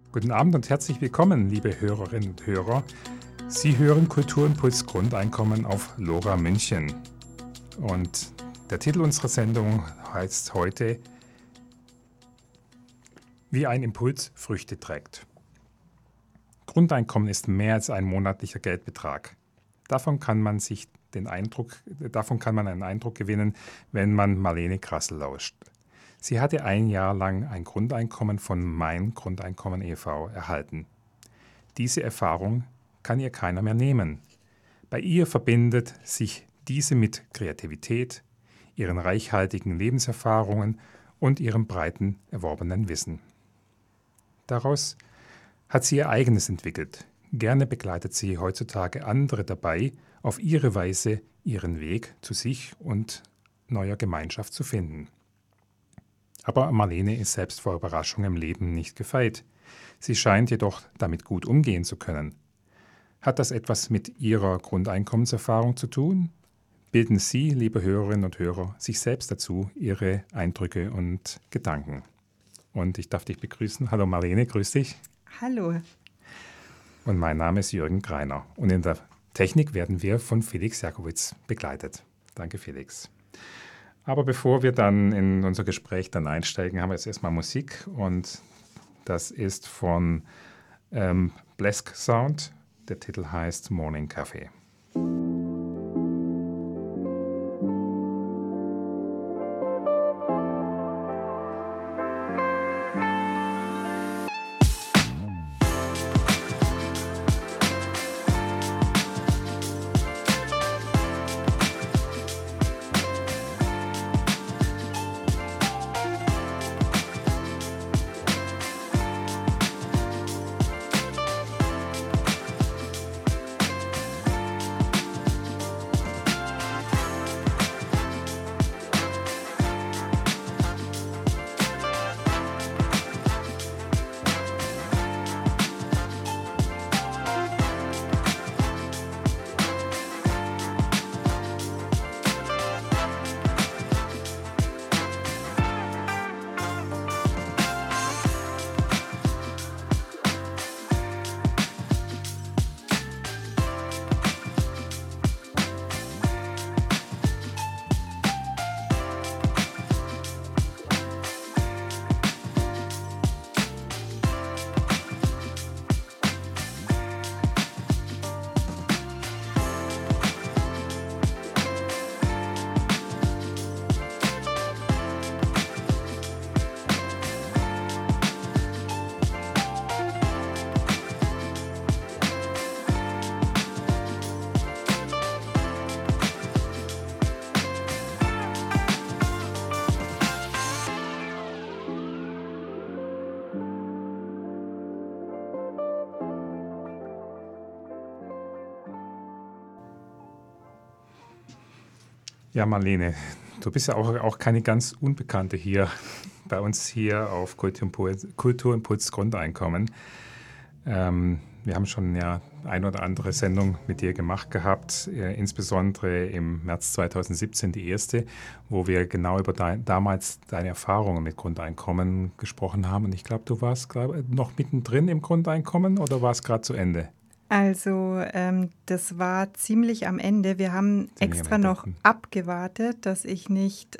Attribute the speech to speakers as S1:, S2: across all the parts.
S1: Guten Abend und herzlich willkommen, liebe Hörerinnen und Hörer. Sie hören Kulturimpuls Grundeinkommen auf LoRa München. Und der Titel unserer Sendung heißt heute Wie ein Impuls Früchte trägt. Grundeinkommen ist mehr als ein monatlicher Geldbetrag. Davon kann man einen Eindruck gewinnen, wenn man Marlene Grassl lauscht. Sie hatte ein Jahr lang ein Grundeinkommen von Mein Grundeinkommen e.V. erhalten. Diese Erfahrung kann ihr keiner mehr nehmen. Bei ihr verbindet sich diese mit Kreativität, ihren reichhaltigen Lebenserfahrungen und ihrem breiten erworbenen Wissen. Daraus hat sie ihr eigenes entwickelt. Gerne begleitet sie heutzutage andere dabei, auf ihre Weise ihren Weg zu sich und neuer Gemeinschaft zu finden. Aber Marlene ist selbst vor Überraschung im Leben nicht gefeit. Sie scheint jedoch damit gut umgehen zu können. Hat das etwas mit ihrer Grundeinkommenserfahrung zu tun? Bilden Sie, liebe Hörerinnen und Hörer, sich selbst dazu Ihre Eindrücke und Gedanken. Und ich darf dich begrüßen. Hallo Marlene, grüß dich.
S2: Hallo.
S1: Und mein Name ist Jürgen Greiner. Und in der Technik werden wir von Felix Jakowitz begleitet. Danke, Felix. Aber bevor wir dann in unser Gespräch dann einsteigen, haben wir jetzt erstmal Musik. Und das ist von Blesk Sound. Der Titel heißt Morning Cafe. Ja, Marlene, du bist ja auch keine ganz Unbekannte hier bei uns hier auf Kulturimpuls Grundeinkommen. Wir haben schon ja ein oder andere Sendung mit dir gemacht gehabt, insbesondere im März 2017 die erste, wo wir genau über damals deine Erfahrungen mit Grundeinkommen gesprochen haben. Und ich glaube, du warst noch mittendrin im Grundeinkommen oder war es gerade zu Ende?
S2: Also das war ziemlich am Ende. Wir haben extra noch abgewartet, dass ich nicht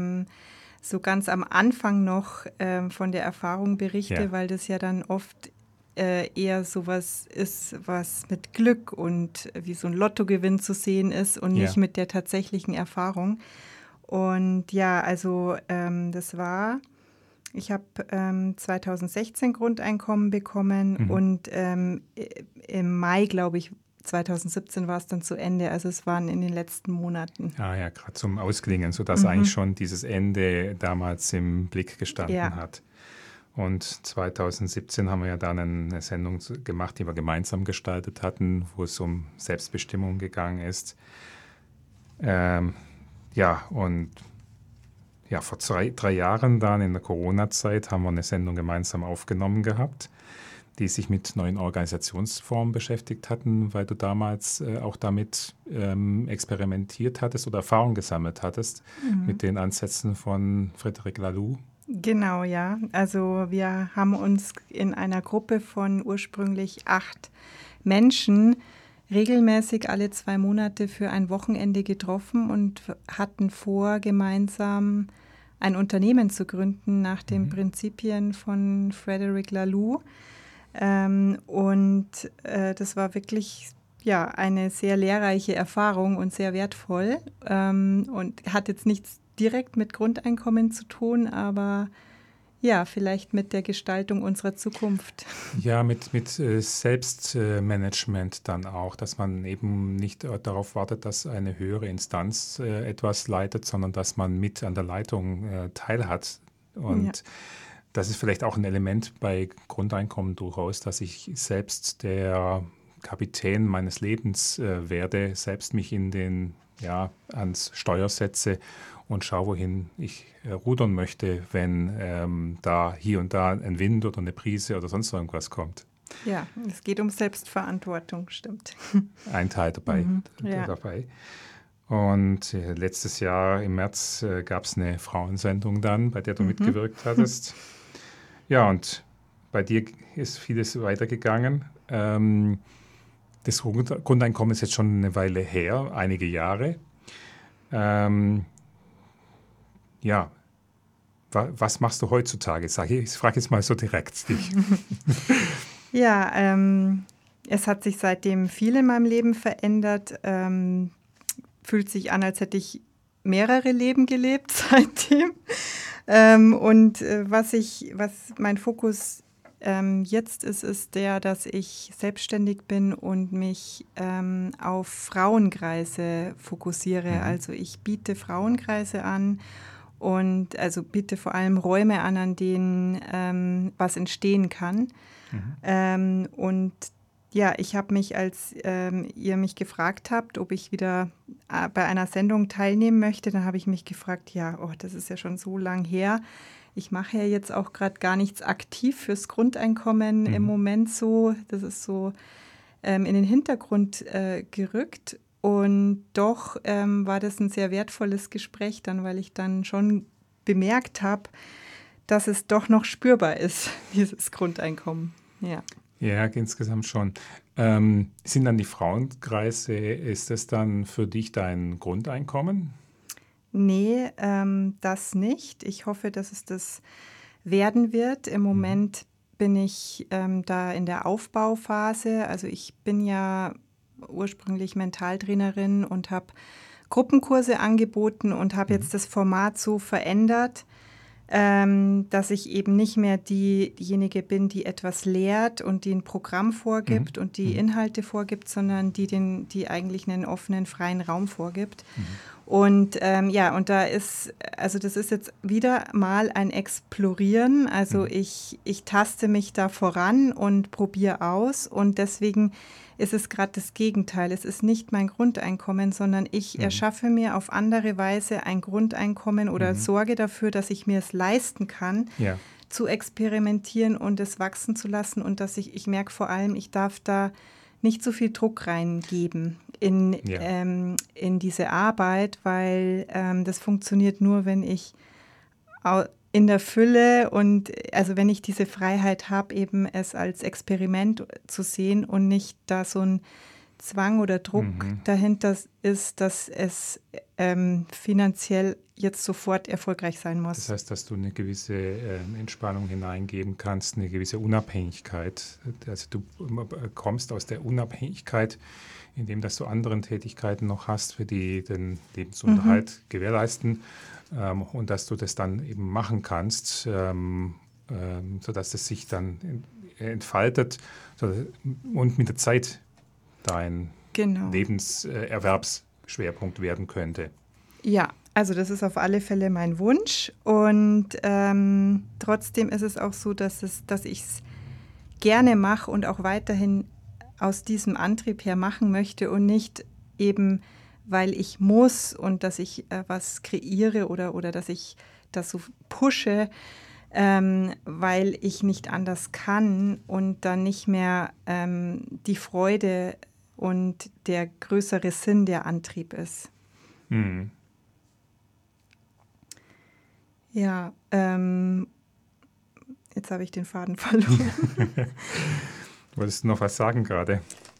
S2: so ganz am Anfang noch von der Erfahrung berichte, weil das ja dann oft eher sowas ist, was mit Glück und wie so ein Lottogewinn zu sehen ist und nicht mit der tatsächlichen Erfahrung. Und ja, also das war... Ich habe 2016 Grundeinkommen bekommen und im Mai, glaube ich, 2017 war es dann zu Ende. Also es waren in den letzten Monaten.
S1: Ah ja, gerade zum Ausklingen, sodass eigentlich schon dieses Ende damals im Blick gestanden hat. Und 2017 haben wir ja dann eine Sendung gemacht, die wir gemeinsam gestaltet hatten, wo es um Selbstbestimmung gegangen ist. Vor 3 Jahren dann in der Corona-Zeit haben wir eine Sendung gemeinsam aufgenommen gehabt, die sich mit neuen Organisationsformen beschäftigt hatten, weil du damals auch damit experimentiert hattest oder Erfahrung gesammelt hattest mit den Ansätzen von Frédéric Laloux
S2: Genau, ja. Also wir haben uns in einer Gruppe von ursprünglich 8 Menschen regelmäßig alle 2 Monate für ein Wochenende getroffen und hatten vor, gemeinsam ein Unternehmen zu gründen nach den Prinzipien von Frederic Laloux. Das war wirklich ja, eine sehr lehrreiche Erfahrung und sehr wertvoll und hat jetzt nichts direkt mit Grundeinkommen zu tun, aber ja, vielleicht mit der Gestaltung unserer Zukunft.
S1: Ja, mit Selbstmanagement dann auch, dass man eben nicht darauf wartet, dass eine höhere Instanz etwas leitet, sondern dass man mit an der Leitung teilhat. Und
S2: Ja.
S1: das ist vielleicht auch ein Element bei Grundeinkommen durchaus, dass ich selbst der Kapitän meines Lebens werde, selbst mich ans Steuer setze und schaue, wohin ich rudern möchte, wenn da hier und da ein Wind oder eine Brise oder sonst irgendwas kommt.
S2: Ja, es geht um Selbstverantwortung, stimmt.
S1: Ein Teil dabei.
S2: Ja.
S1: dabei. Und letztes Jahr im März gab es eine Frauensendung dann, bei der du mitgewirkt hattest. Ja, und bei dir ist vieles weitergegangen. Das Grundeinkommen ist jetzt schon eine Weile her, einige Jahre. Ja, was machst du heutzutage? Ich frage jetzt mal so direkt dich.
S2: Ja, es hat sich seitdem viel in meinem Leben verändert. Fühlt sich an, als hätte ich mehrere Leben gelebt seitdem. Was mein Fokus jetzt ist der, dass ich selbstständig bin und mich auf Frauenkreise fokussiere. Also ich biete Frauenkreise an und also biete vor allem Räume an denen was entstehen kann. Und ja, ich habe mich, als ihr mich gefragt habt, ob ich wieder bei einer Sendung teilnehmen möchte, dann habe ich mich gefragt, ja, das ist ja schon so lang her. Ich mache ja jetzt auch gerade gar nichts aktiv fürs Grundeinkommen im Moment so. Das ist so in den Hintergrund gerückt. Und doch war das ein sehr wertvolles Gespräch dann, weil ich dann schon bemerkt habe, dass es doch noch spürbar ist, dieses Grundeinkommen. Ja.
S1: Ja, insgesamt schon. Sind dann die Frauenkreise, ist das dann für dich dein Grundeinkommen?
S2: Nee, das nicht. Ich hoffe, dass es das werden wird. Im Moment bin ich da in der Aufbauphase. Also ich bin ja ursprünglich Mentaltrainerin und habe Gruppenkurse angeboten und habe jetzt das Format so verändert, dass ich eben nicht mehr diejenige bin, die etwas lehrt und die ein Programm vorgibt und die Inhalte vorgibt, sondern die eigentlich einen offenen, freien Raum vorgibt. Und und das ist jetzt wieder mal ein Explorieren. Also ich taste mich da voran und probiere aus und deswegen ist es gerade das Gegenteil. Es ist nicht mein Grundeinkommen, sondern ich erschaffe mir auf andere Weise ein Grundeinkommen oder sorge dafür, dass ich mir es leisten kann, zu experimentieren und es wachsen zu lassen und dass ich merke vor allem, ich darf da nicht so viel Druck reingeben in diese Arbeit, weil das funktioniert nur, wenn ich in der Fülle und also wenn ich diese Freiheit habe, eben es als Experiment zu sehen und nicht da so ein Zwang oder Druck dahinter ist, dass es finanziell jetzt sofort erfolgreich sein muss.
S1: Das heißt, dass du eine gewisse Entspannung hineingeben kannst, eine gewisse Unabhängigkeit. Also du kommst aus der Unabhängigkeit, indem dass du anderen Tätigkeiten noch hast, für die den Lebensunterhalt gewährleisten und dass du das dann eben machen kannst, sodass es sich dann entfaltet und mit der Zeit dein Lebenserwerbsschwerpunkt werden könnte.
S2: Ja, also das ist auf alle Fälle mein Wunsch und trotzdem ist es auch so, dass ich es gerne mache und auch weiterhin aus diesem Antrieb her machen möchte und nicht eben, weil ich muss und dass ich was kreiere oder dass ich das so pushe, weil ich nicht anders kann und dann nicht mehr die Freude und der größere Sinn der Antrieb ist. Ja, jetzt habe ich den Faden verloren.
S1: Wolltest du noch was sagen gerade?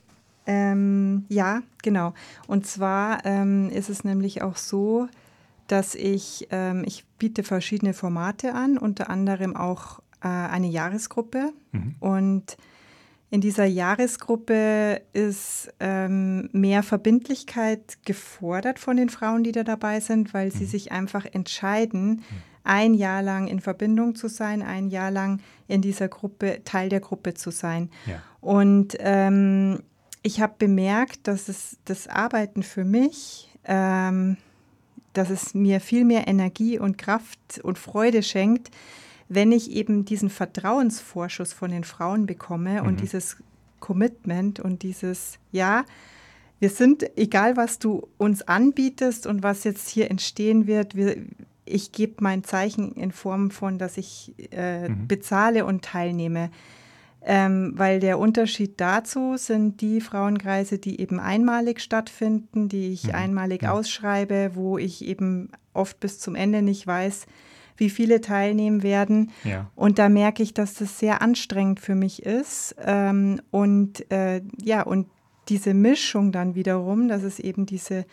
S2: Ja, genau. Und zwar ist es nämlich auch so, dass ich biete verschiedene Formate an, unter anderem auch eine Jahresgruppe. Und in dieser Jahresgruppe ist mehr Verbindlichkeit gefordert von den Frauen, die da dabei sind, weil sie sich einfach entscheiden, ein Jahr lang in Verbindung zu sein, ein Jahr lang in dieser Gruppe, Teil der Gruppe zu sein.
S1: Ja.
S2: Und ich habe bemerkt, dass das Arbeiten für mich, dass es mir viel mehr Energie und Kraft und Freude schenkt, wenn ich eben diesen Vertrauensvorschuss von den Frauen bekomme und dieses Commitment und dieses, ja, wir sind, egal was du uns anbietest und was jetzt hier entstehen wird, ich gebe mein Zeichen in Form von, dass ich bezahle und teilnehme. Weil der Unterschied dazu sind die Frauenkreise, die eben einmalig stattfinden, die ich einmalig ausschreibe, wo ich eben oft bis zum Ende nicht weiß, wie viele teilnehmen werden.
S1: Ja.
S2: Und da merke ich, dass das sehr anstrengend für mich ist. Und diese Mischung dann wiederum, dass es eben diese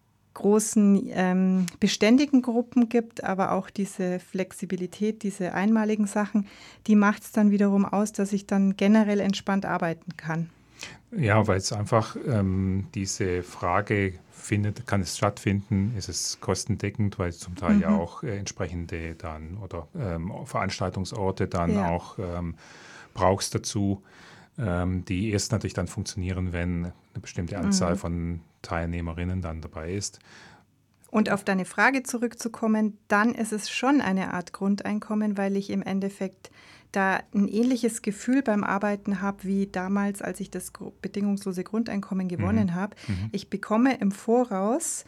S2: großen beständigen Gruppen gibt, aber auch diese Flexibilität, diese einmaligen Sachen, die macht es dann wiederum aus, dass ich dann generell entspannt arbeiten kann.
S1: Ja, weil es einfach diese Frage kann es stattfinden, ist es kostendeckend, weil zum Teil ja auch entsprechende dann oder Veranstaltungsorte dann auch brauchst dazu, die erst natürlich dann funktionieren, wenn eine bestimmte Anzahl von Teilnehmerinnen dann dabei ist.
S2: Und auf deine Frage zurückzukommen, dann ist es schon eine Art Grundeinkommen, weil ich im Endeffekt da ein ähnliches Gefühl beim Arbeiten habe wie damals, als ich das bedingungslose Grundeinkommen gewonnen habe. Ich bekomme im Voraus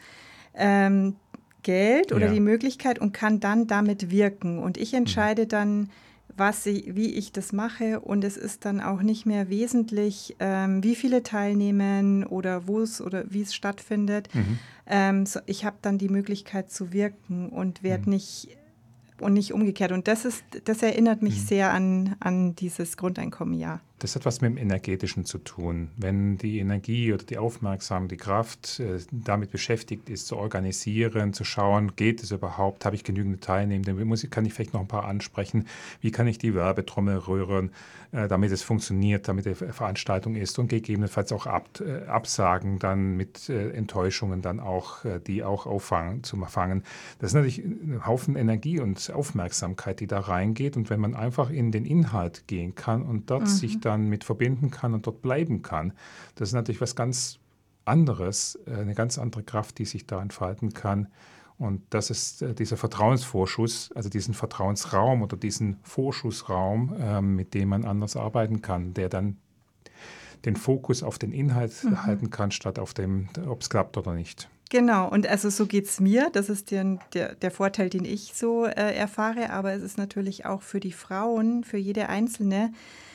S2: Geld oder die Möglichkeit und kann dann damit wirken. Und ich entscheide dann, wie ich das mache. Und es ist dann auch nicht mehr wesentlich, wie viele teilnehmen oder wo es oder wie es stattfindet. Ich habe dann die Möglichkeit zu wirken und werde nicht umgekehrt. Und das erinnert mich sehr an dieses Grundeinkommen, ja.
S1: Das hat was mit dem Energetischen zu tun. Wenn die Energie oder die Aufmerksamkeit, die Kraft damit beschäftigt ist, zu organisieren, zu schauen, geht es überhaupt, habe ich genügend Teilnehmende, kann ich vielleicht noch ein paar ansprechen, wie kann ich die Werbetrommel rühren, damit es funktioniert, damit die Veranstaltung ist und gegebenenfalls auch absagen, dann mit Enttäuschungen dann auch, die auch zu fangen. Das ist natürlich ein Haufen Energie und Aufmerksamkeit, die da reingeht, und wenn man einfach in den Inhalt gehen kann und dort sich dann mit verbinden kann und dort bleiben kann, das ist natürlich was ganz anderes, eine ganz andere Kraft, die sich da entfalten kann. Und das ist dieser Vertrauensvorschuss, also diesen Vertrauensraum oder diesen Vorschussraum, mit dem man anders arbeiten kann, der dann den Fokus auf den Inhalt halten kann, statt auf dem, ob es klappt oder nicht.
S2: Genau, und also so geht es mir. Das ist der Vorteil, den ich so erfahre. Aber es ist natürlich auch für die Frauen, für jede Einzelne,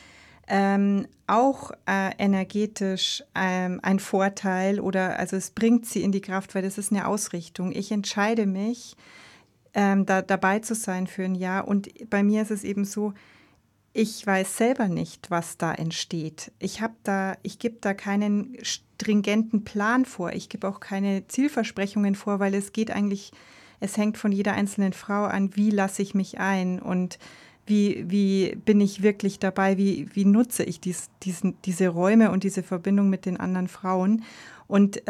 S2: auch energetisch ein Vorteil, oder also es bringt sie in die Kraft, weil das ist eine Ausrichtung. Ich entscheide mich, dabei zu sein für ein Jahr, und bei mir ist es eben so, ich weiß selber nicht, was da entsteht. Ich gebe da keinen stringenten Plan vor. Ich gebe auch keine Zielversprechungen vor, weil es hängt von jeder einzelnen Frau an, wie lasse ich mich ein und wie bin ich wirklich dabei, wie nutze ich diese Räume und diese Verbindung mit den anderen Frauen. Und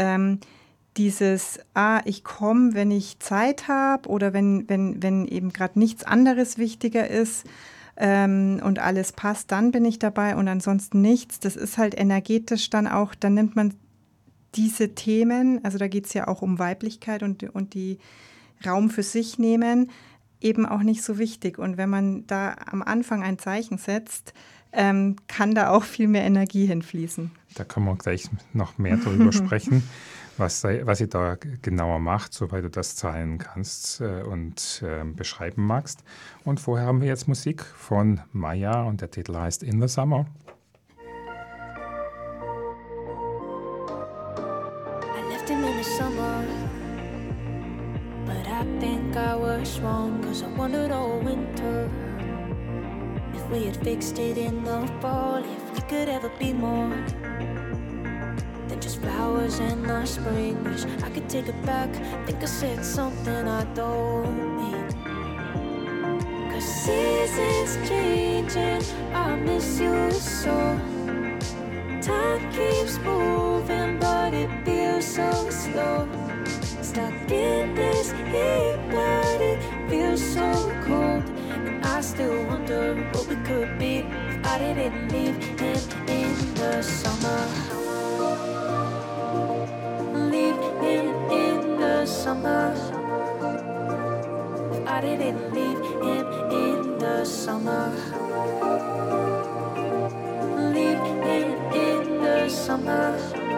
S2: ich komme, wenn ich Zeit habe oder wenn eben gerade nichts anderes wichtiger ist und alles passt, dann bin ich dabei und ansonsten nichts. Das ist halt energetisch dann auch, dann nimmt man diese Themen, also da geht es ja auch um Weiblichkeit und die Raum für sich nehmen, eben auch nicht so wichtig. Und wenn man da am Anfang ein Zeichen setzt, kann da auch viel mehr Energie hinfließen.
S1: Da können wir gleich noch mehr darüber sprechen, was ihr da genauer macht, soweit du das zeigen kannst und beschreiben magst. Und vorher haben wir jetzt Musik von Maya und der Titel heißt In the Summer.
S3: I left him in the summer, but I think I was us wrong, 'cause I wondered all winter if we had fixed it in the fall, if we could ever be more than just flowers in the spring. Wish I could take it back, think I said something I don't mean. 'Cause seasons changing, I miss you so. Time keeps moving, but it feels so slow. Stuck in this heat, but it feels so cold. And I still wonder what we could be if I didn't leave him in the summer. Leave him in the summer. If I didn't leave him in the summer. Leave him in the summer.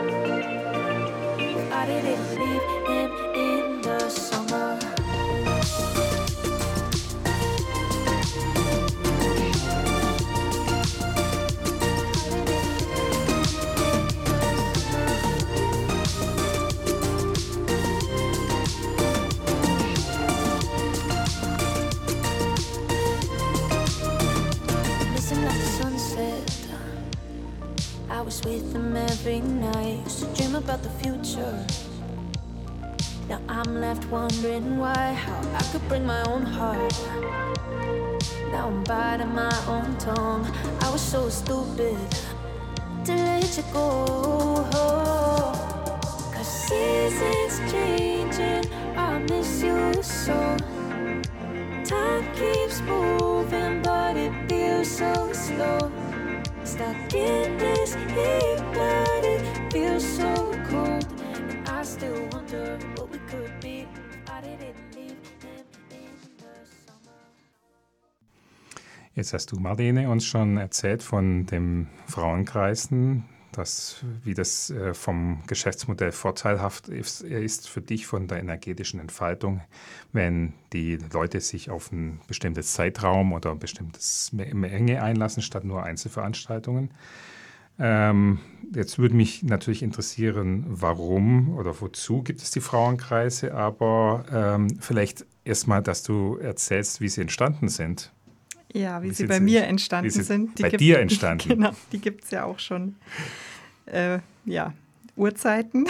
S3: If I didn't leave him in the summer. Missing like the sunset. I was with him every night, used to dream about the future. Now I'm left wondering why, how I could bring my own heart. Now I'm biting my own tongue. I was so stupid to let you go. 'Cause seasons changing, I miss you so. Time keeps moving, but it feels so slow. Stuck in this heat, but it feels so cold. And I still wonder what we could be if I didn't leave him in the summer.
S1: Jetzt hast du, Marlene, uns schon erzählt von dem Frauenkreisen, wie das vom Geschäftsmodell vorteilhaft ist für dich von der energetischen Entfaltung, wenn die Leute sich auf ein bestimmtes Zeitraum oder eine bestimmte Menge einlassen, statt nur Einzelveranstaltungen. Jetzt würde mich natürlich interessieren, warum oder wozu gibt es die Frauenkreise, aber vielleicht erstmal, dass du erzählst, wie sie entstanden sind.
S2: Ja, wie sie bei mir entstanden sind.
S1: Bei dir entstanden.
S2: Genau, die gibt es ja auch schon Urzeiten.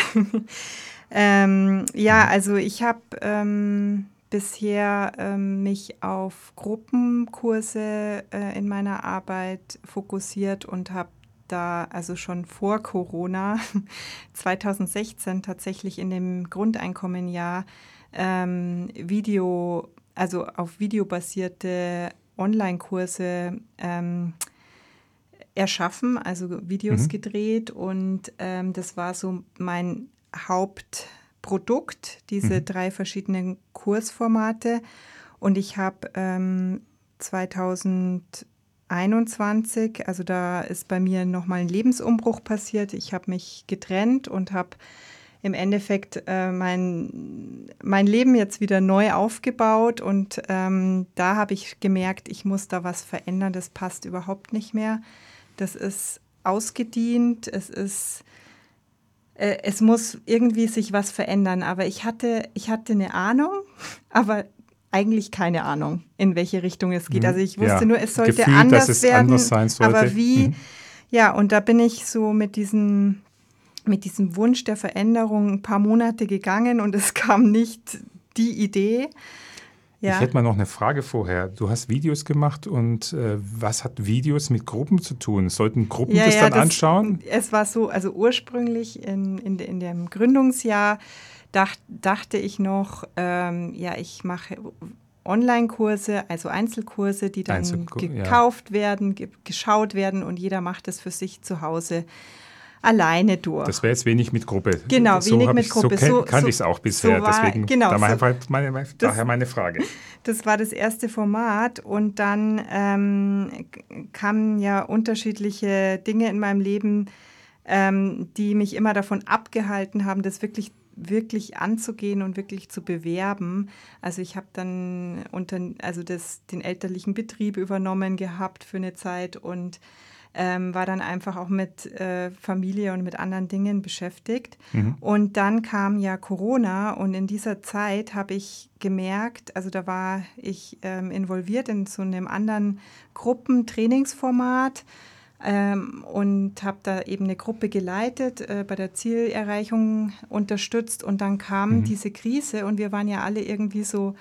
S2: Also ich habe bisher mich auf Gruppenkurse in meiner Arbeit fokussiert und habe da also schon vor Corona 2016 tatsächlich in dem Grundeinkommenjahr auf videobasierte Online-Kurse erschaffen, also Videos gedreht und das war so mein Hauptprodukt, diese 3 verschiedenen Kursformate und ich habe 2021, also da ist bei mir nochmal ein Lebensumbruch passiert, ich habe mich getrennt und habe im Endeffekt mein Leben jetzt wieder neu aufgebaut und da habe ich gemerkt, ich muss da was verändern, das passt überhaupt nicht mehr. Das ist ausgedient, es muss irgendwie sich was verändern, aber ich hatte eine Ahnung, aber eigentlich keine Ahnung, in welche Richtung es geht. Also ich wusste nur, es sollte
S1: Gefühl,
S2: anders
S1: dass es
S2: werden,
S1: anders sein sollte.
S2: Aber wie? Ja, und da bin ich so mit diesem Wunsch der Veränderung ein paar Monate gegangen und es kam nicht die Idee. Ja.
S1: Ich hätte mal noch eine Frage vorher. Du hast Videos gemacht und was hat Videos mit Gruppen zu tun? Sollten Gruppen das dann anschauen?
S2: Es war so, also ursprünglich in dem Gründungsjahr dachte ich noch, ich mache Online-Kurse, also Einzelkurse, die dann gekauft werden, geschaut werden und jeder macht es für sich zu Hause alleine durch.
S1: Das wäre jetzt wenig mit Gruppe.
S2: Genau,
S1: so
S2: wenig mit Gruppe.
S1: So kannte ich es auch bisher, deswegen daher meine Frage.
S2: Das war das erste Format und dann kamen ja unterschiedliche Dinge in meinem Leben, die mich immer davon abgehalten haben, das wirklich anzugehen und wirklich zu bewerben. Also ich habe dann den elterlichen Betrieb übernommen gehabt für eine Zeit und war dann einfach auch mit Familie und mit anderen Dingen beschäftigt. Und dann kam ja Corona und in dieser Zeit habe ich gemerkt, also da war ich involviert in so einem anderen Gruppentrainingsformat und habe da eben eine Gruppe geleitet, bei der Zielerreichung unterstützt und dann kam diese Krise und wir waren ja alle irgendwie so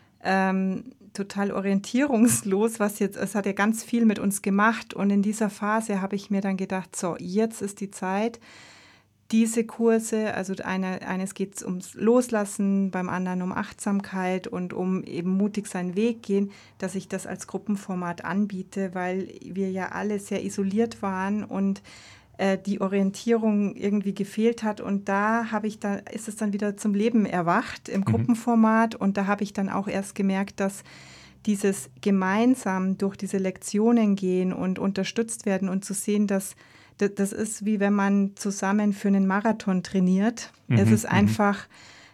S2: total orientierungslos, es hat ja ganz viel mit uns gemacht und in dieser Phase habe ich mir dann gedacht, so, jetzt ist die Zeit, diese Kurse, also eines geht es ums Loslassen, beim anderen um Achtsamkeit und um eben mutig seinen Weg gehen, dass ich das als Gruppenformat anbiete, weil wir ja alle sehr isoliert waren und die Orientierung irgendwie gefehlt hat und ist es dann wieder zum Leben erwacht im Gruppenformat und da habe ich dann auch erst gemerkt, dass dieses gemeinsam durch diese Lektionen gehen und unterstützt werden und zu sehen, dass das ist wie wenn man zusammen für einen Marathon trainiert. Es ist einfach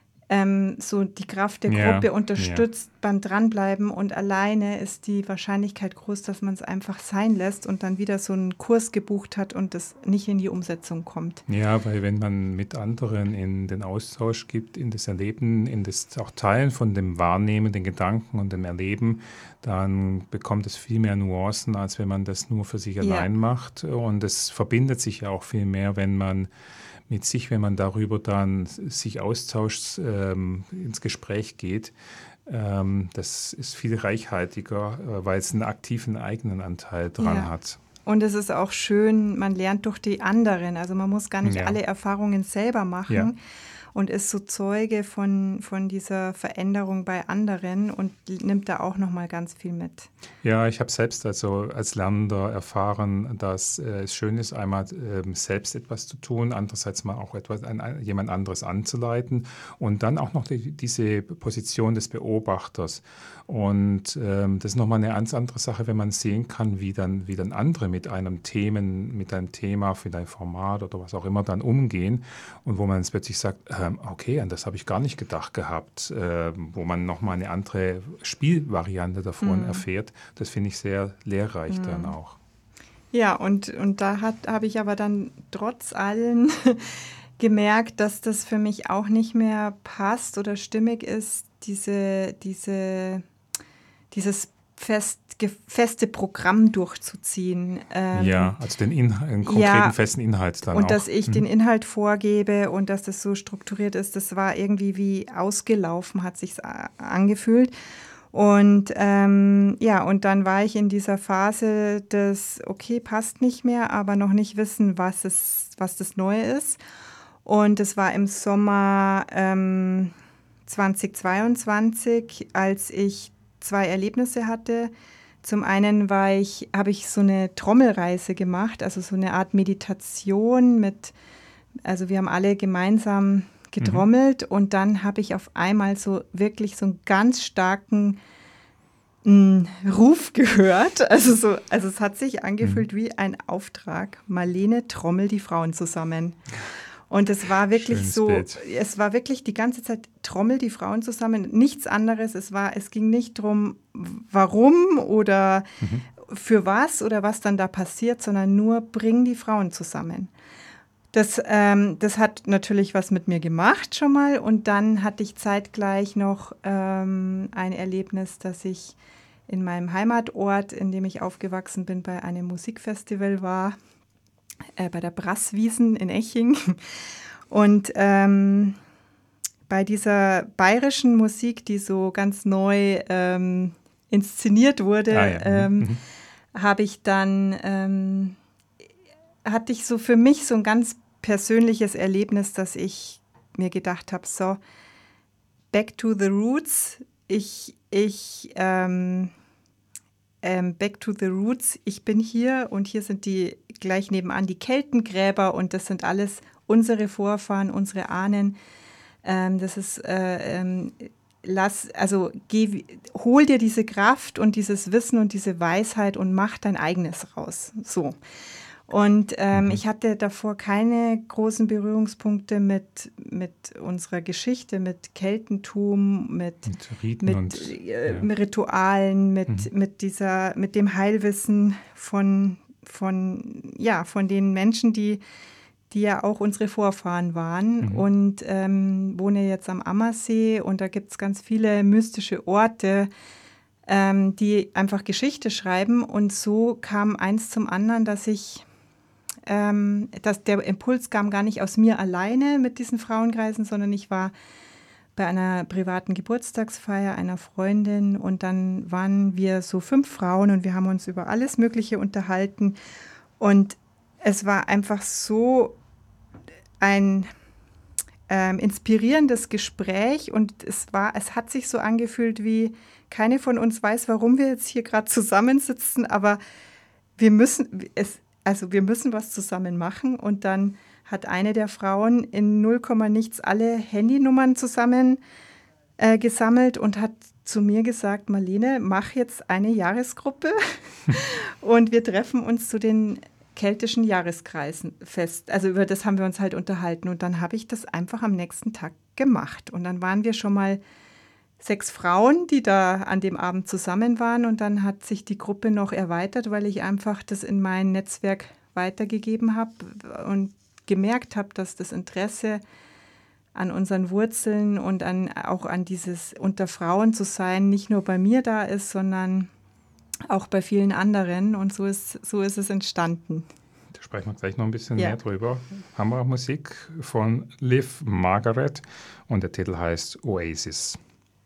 S2: so die Kraft der Gruppe unterstützt beim Dranbleiben und alleine ist die Wahrscheinlichkeit groß, dass man es einfach sein lässt und dann wieder so einen Kurs gebucht hat und das nicht in die Umsetzung kommt.
S1: Ja, weil wenn man mit anderen in den Austausch gibt, in das Erleben, in das auch Teilen von dem Wahrnehmen, den Gedanken und dem Erleben, dann bekommt es viel mehr Nuancen, als wenn man das nur für sich allein macht. Und es verbindet sich ja auch viel mehr, wenn man mit sich, wenn man darüber dann sich austauscht, ins Gespräch geht. Das ist viel reichhaltiger, weil es einen aktiven eigenen Anteil dran hat.
S2: Und es ist auch schön, man lernt durch die anderen. Also man muss gar nicht alle Erfahrungen selber machen und ist so Zeuge von dieser Veränderung bei anderen und nimmt da auch nochmal ganz viel mit.
S1: Ja, ich habe selbst also als Lernender erfahren, dass es schön ist, einmal selbst etwas zu tun, andererseits mal auch jemand anderes anzuleiten und dann auch noch diese Position des Beobachters. Und das ist nochmal eine ganz andere Sache, wenn man sehen kann, wie dann andere mit einem Thema für ein Format oder was auch immer dann umgehen und wo man jetzt plötzlich sagt, okay, an das habe ich gar nicht gedacht gehabt, wo man nochmal eine andere Spielvariante davon erfährt. Das finde ich sehr lehrreich dann auch.
S2: Ja, und da habe ich aber dann trotz allem gemerkt, dass das für mich auch nicht mehr passt oder stimmig ist, dieses feste Programm durchzuziehen.
S1: Also einen konkreten festen Inhalt dann
S2: und
S1: auch.
S2: Und dass ich den Inhalt vorgebe und dass das so strukturiert ist, das war irgendwie wie ausgelaufen, hat sich angefühlt. Und und dann war ich in dieser Phase des, okay, passt nicht mehr, aber noch nicht wissen, was das Neue ist. Und es war im Sommer 2022, als ich 2 Erlebnisse hatte. Zum einen habe ich so eine Trommelreise gemacht, also so eine Art Meditation also wir haben alle gemeinsam getrommelt und dann habe ich auf einmal so wirklich so einen ganz starken Ruf gehört. Also es hat sich angefühlt wie ein Auftrag. Marlene, trommel die Frauen zusammen. Und es war wirklich
S1: Schönes
S2: so,
S1: Bild.
S2: Es war wirklich die ganze Zeit, trommel die Frauen zusammen, nichts anderes. Es ging nicht darum, warum oder für was oder was dann da passiert, sondern nur bring die Frauen zusammen. Das hat natürlich was mit mir gemacht schon mal und dann hatte ich zeitgleich noch ein Erlebnis, dass ich in meinem Heimatort, in dem ich aufgewachsen bin, bei einem Musikfestival war, bei der Brasswiesen in Eching. Und bei dieser bayerischen Musik, die so ganz neu inszeniert wurde, habe ich dann, hatte ich so für mich so ein ganz persönliches Erlebnis, dass ich mir gedacht habe, so, back to the roots, back to the roots, ich bin hier und hier sind die gleich nebenan die Keltengräber und das sind alles unsere Vorfahren, unsere Ahnen. Das ist, hol dir diese Kraft und dieses Wissen und diese Weisheit und mach dein eigenes raus. So. Und ich hatte davor keine großen Berührungspunkte mit unserer Geschichte, mit Keltentum, mit Ritualen, mit dem Heilwissen von den Menschen, die ja auch unsere Vorfahren waren. Und wohne jetzt am Ammersee und da gibt es ganz viele mystische Orte, die einfach Geschichte schreiben. Und so kam eins zum anderen, dass der Impuls kam gar nicht aus mir alleine mit diesen Frauenkreisen, sondern ich war bei einer privaten Geburtstagsfeier einer Freundin und dann waren wir so 5 Frauen und wir haben uns über alles Mögliche unterhalten und es war einfach so ein inspirierendes Gespräch und es hat sich so angefühlt, wie keine von uns weiß, warum wir jetzt hier gerade zusammensitzen, aber wir müssen was zusammen machen und dann hat eine der Frauen in 0, nichts alle Handynummern zusammen gesammelt und hat zu mir gesagt, Marlene, mach jetzt eine Jahresgruppe und wir treffen uns zu den keltischen Jahreskreisen fest. Also über das haben wir uns halt unterhalten und dann habe ich das einfach am nächsten Tag gemacht und dann waren wir schon mal 6 Frauen, die da an dem Abend zusammen waren und dann hat sich die Gruppe noch erweitert, weil ich einfach das in mein Netzwerk weitergegeben habe und gemerkt habe, dass das Interesse an unseren Wurzeln und auch an dieses unter Frauen zu sein nicht nur bei mir da ist, sondern auch bei vielen anderen und so ist es entstanden.
S1: Da sprechen wir gleich noch ein bisschen mehr drüber. Haben wir Musik von Liv Margaret und der Titel heißt Oasis.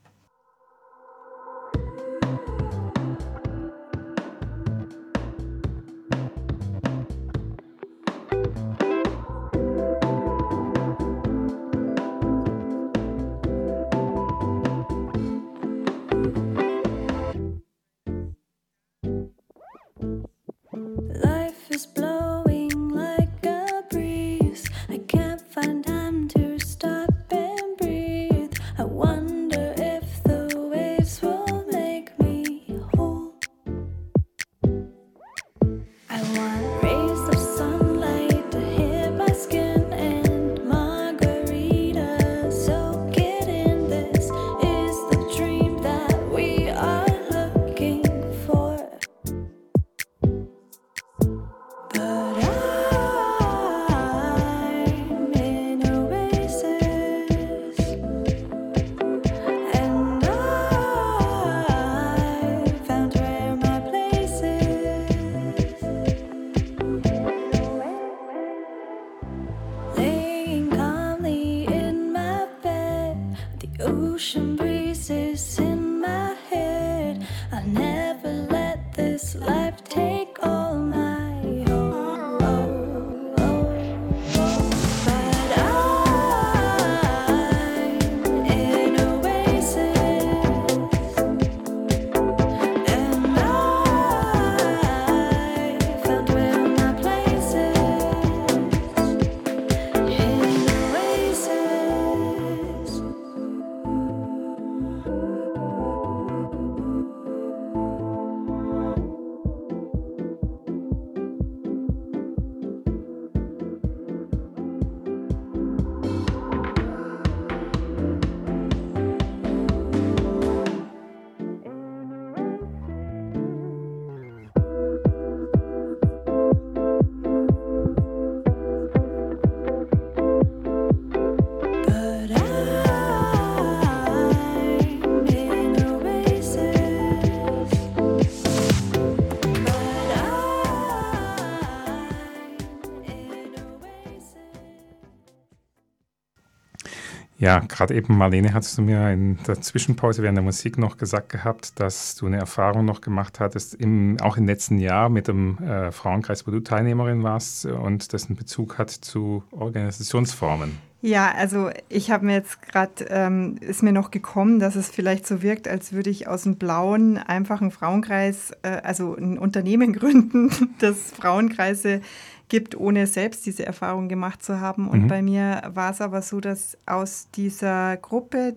S1: Ja, gerade eben, Marlene, hattest du mir in der Zwischenpause während der Musik noch gesagt gehabt, dass du eine Erfahrung noch gemacht hattest, auch im letzten Jahr mit dem Frauenkreis, wo du Teilnehmerin warst und das einen Bezug hat zu Organisationsformen.
S2: Ja, also ich habe mir jetzt gerade, ist mir noch gekommen, dass es vielleicht so wirkt, als würde ich aus dem Blauen einfach einen Frauenkreis, also ein Unternehmen gründen, das Frauenkreise gibt, ohne selbst diese Erfahrung gemacht zu haben. Und bei mir war es aber so, dass aus dieser Gruppe,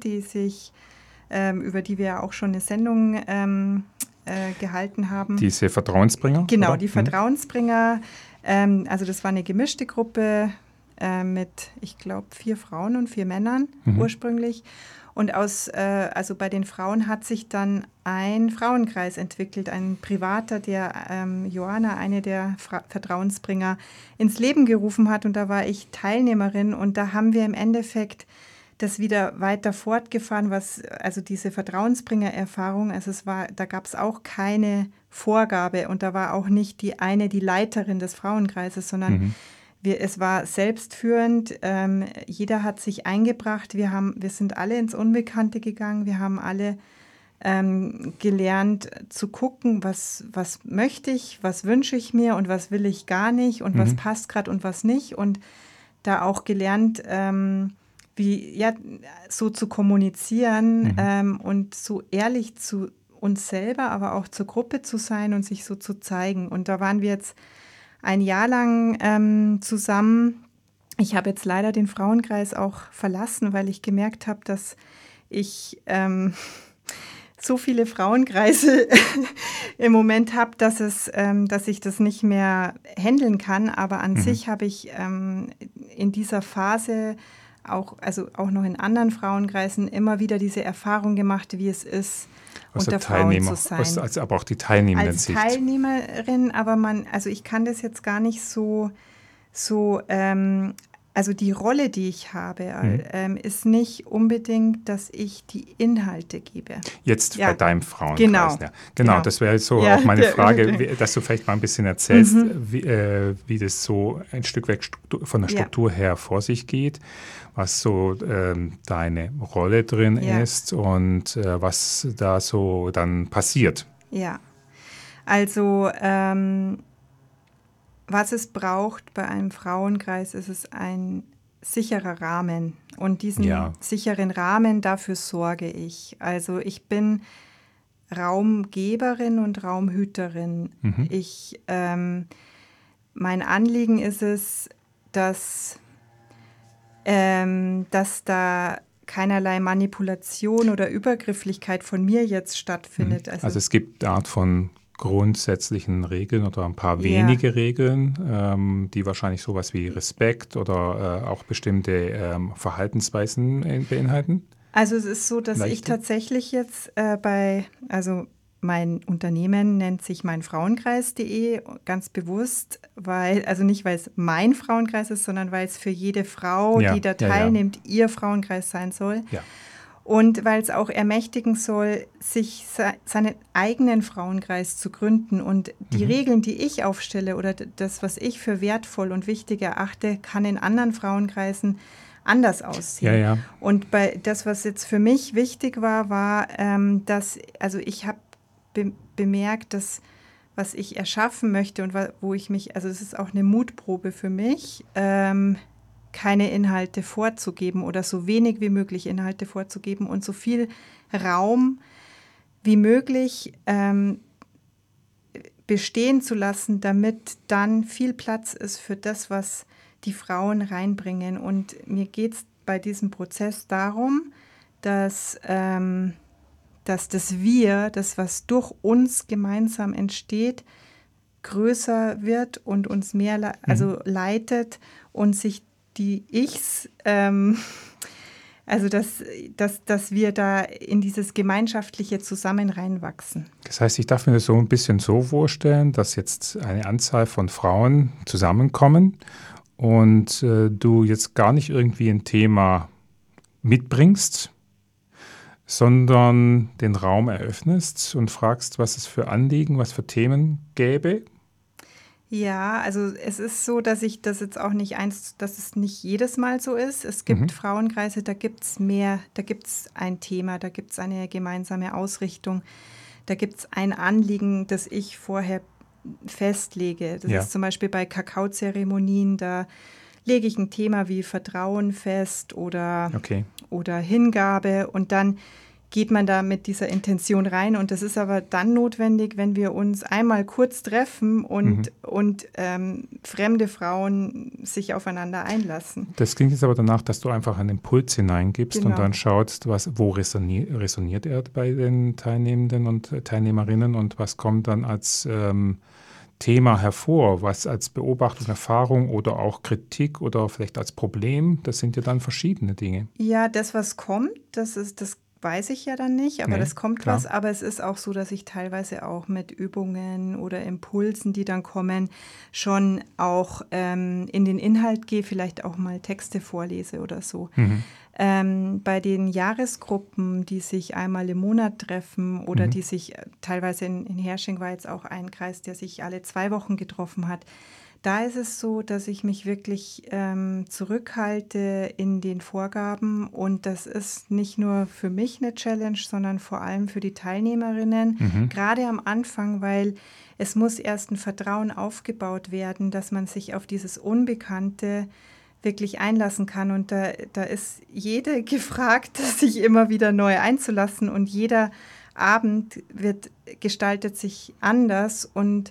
S2: über die wir ja auch schon eine Sendung gehalten haben.
S1: Diese Vertrauensbringer?
S2: Genau,
S1: oder?
S2: Die Vertrauensbringer. Also das war eine gemischte Gruppe, mit, ich glaube, 4 Frauen und 4 Männern ursprünglich. Und also bei den Frauen hat sich dann ein Frauenkreis entwickelt, ein privater, der Joanna, eine der Vertrauensbringer, ins Leben gerufen hat. Und da war ich Teilnehmerin und da haben wir im Endeffekt das wieder weiter fortgefahren, also diese Vertrauensbringer-Erfahrung, da gab es auch keine Vorgabe und da war auch nicht die Leiterin des Frauenkreises, sondern es war selbstführend, jeder hat sich eingebracht, wir sind alle ins Unbekannte gegangen, wir haben alle gelernt zu gucken, was möchte ich, was wünsche ich mir und was will ich gar nicht und was passt gerade und was nicht und da auch gelernt, so zu kommunizieren und so ehrlich zu uns selber, aber auch zur Gruppe zu sein und sich so zu zeigen. Und da waren wir jetzt ein Jahr lang zusammen. Ich habe jetzt leider den Frauenkreis auch verlassen, weil ich gemerkt habe, dass ich so viele Frauenkreise im Moment habe, dass ich das nicht mehr handeln kann. Aber an sich habe ich in dieser Phase auch noch in anderen Frauenkreisen immer wieder diese Erfahrung gemacht, wie es ist, unter Frauen zu sein.
S1: Aber auch die Teilnehmenden
S2: Sicht. Als Teilnehmerin, aber ich kann das jetzt gar nicht so also die Rolle, die ich habe, ist nicht unbedingt, dass ich die Inhalte gebe.
S1: Jetzt bei deinem Frauenkreis.
S2: Genau.
S1: Ja. Genau, das wäre so auch meine Frage, dass du vielleicht mal ein bisschen erzählst, wie das so ein Stück weit von der Struktur her vor sich geht, was so deine Rolle drin ist und was da so dann passiert.
S2: Ja, also was es braucht bei einem Frauenkreis, ist es ein sicherer Rahmen. Und diesen sicheren Rahmen, dafür sorge ich. Also ich bin Raumgeberin und Raumhüterin. Mein Anliegen ist es, dass da keinerlei Manipulation oder Übergrifflichkeit von mir jetzt stattfindet.
S1: Also es gibt eine Art von grundsätzlichen Regeln oder ein paar wenige Regeln, die wahrscheinlich sowas wie Respekt oder auch bestimmte Verhaltensweisen beinhalten?
S2: Also es ist so, dass ich tatsächlich jetzt mein Unternehmen nennt sich meinfrauenkreis.de ganz bewusst, nicht weil es mein Frauenkreis ist, sondern weil es für jede Frau, die da teilnimmt, ihr Frauenkreis sein soll. Ja. Und weil es auch ermächtigen soll, sich seinen eigenen Frauenkreis zu gründen. Und die Regeln, die ich aufstelle oder das, was ich für wertvoll und wichtig erachte, kann in anderen Frauenkreisen anders aussehen. Ja. Und das, was jetzt für mich wichtig war, dass, ich habe bemerkt, dass was ich erschaffen möchte und wo ich mich, es ist auch eine Mutprobe für mich, keine Inhalte vorzugeben oder so wenig wie möglich Inhalte vorzugeben und so viel Raum wie möglich bestehen zu lassen, damit dann viel Platz ist für das, was die Frauen reinbringen. Und mir geht es bei diesem Prozess darum, dass das Wir, das, was durch uns gemeinsam entsteht, größer wird und uns mehr leitet und sich die Ichs, dass wir da in dieses gemeinschaftliche Zusammen reinwachsen.
S1: Das heißt, ich darf mir das so ein bisschen so vorstellen, dass jetzt eine Anzahl von Frauen zusammenkommen und du jetzt gar nicht irgendwie ein Thema mitbringst, sondern den Raum eröffnest und fragst, was es für Anliegen, was für Themen gäbe.
S2: Ja, also es ist so, dass ich das jetzt auch dass es nicht jedes Mal so ist. Es gibt Frauenkreise, da gibt es mehr, da gibt es ein Thema, da gibt es eine gemeinsame Ausrichtung, da gibt es ein Anliegen, das ich vorher festlege. Das ist zum Beispiel bei Kakaozeremonien, da lege ich ein Thema wie Vertrauen fest oder Hingabe und dann geht man da mit dieser Intention rein. Und das ist aber dann notwendig, wenn wir uns einmal kurz treffen und fremde Frauen sich aufeinander einlassen.
S1: Das klingt jetzt aber danach, dass du einfach einen Impuls hineingibst und dann schaust, wo resoniert er bei den Teilnehmenden und Teilnehmerinnen und was kommt dann als Thema hervor, was als Beobachtung, Erfahrung oder auch Kritik oder vielleicht als Problem, das sind ja dann verschiedene Dinge.
S2: Ja, das, was kommt, das weiß ich ja dann nicht, aber das kommt
S1: klar.
S2: was. Aber es ist auch so, dass ich teilweise auch mit Übungen oder Impulsen, die dann kommen, schon auch in den Inhalt gehe, vielleicht auch mal Texte vorlese oder so. Bei den Jahresgruppen, die sich einmal im Monat treffen oder die sich teilweise in Hersching war jetzt auch ein Kreis, der sich alle 2 Wochen getroffen hat, da ist es so, dass ich mich wirklich zurückhalte in den Vorgaben und das ist nicht nur für mich eine Challenge, sondern vor allem für die Teilnehmerinnen, gerade am Anfang, weil es muss erst ein Vertrauen aufgebaut werden, dass man sich auf dieses Unbekannte wirklich einlassen kann und da ist jede gefragt, sich immer wieder neu einzulassen und jeder Abend gestaltet sich anders und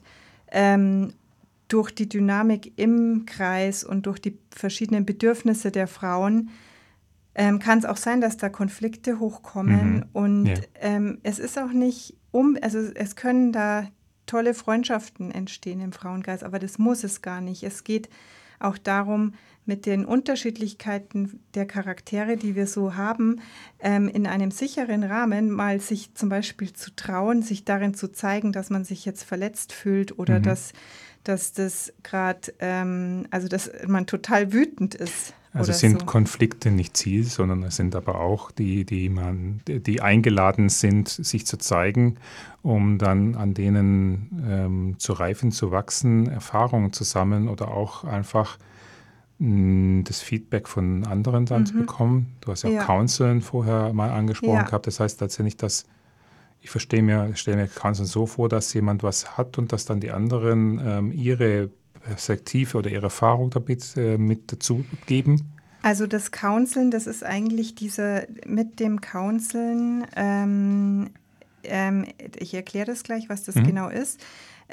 S2: durch die Dynamik im Kreis und durch die verschiedenen Bedürfnisse der Frauen kann es auch sein, dass da Konflikte hochkommen und es ist auch nicht also es können da tolle Freundschaften entstehen im Frauenkreis, aber das muss es gar nicht. Es geht auch darum, mit den Unterschiedlichkeiten der Charaktere, die wir so haben, in einem sicheren Rahmen mal sich zum Beispiel zu trauen, sich darin zu zeigen, dass man sich jetzt verletzt fühlt oder dass das gerade, also dass man total wütend ist.
S1: Also sind Konflikte nicht Ziel, sondern es sind aber auch die eingeladen sind, sich zu zeigen, um dann an denen zu reifen, zu wachsen, Erfahrungen zu sammeln oder auch einfach das Feedback von anderen dann zu bekommen. Du hast ja auch Counseln vorher mal angesprochen gehabt. Das heißt letztendlich, dass ich stelle mir Counseln so vor, dass jemand was hat und dass dann die anderen ihre Perspektive oder ihre Erfahrung damit mit dazu geben.
S2: Also das Counseln, das ist eigentlich mit dem Counseln, ich erkläre das gleich, was das genau ist,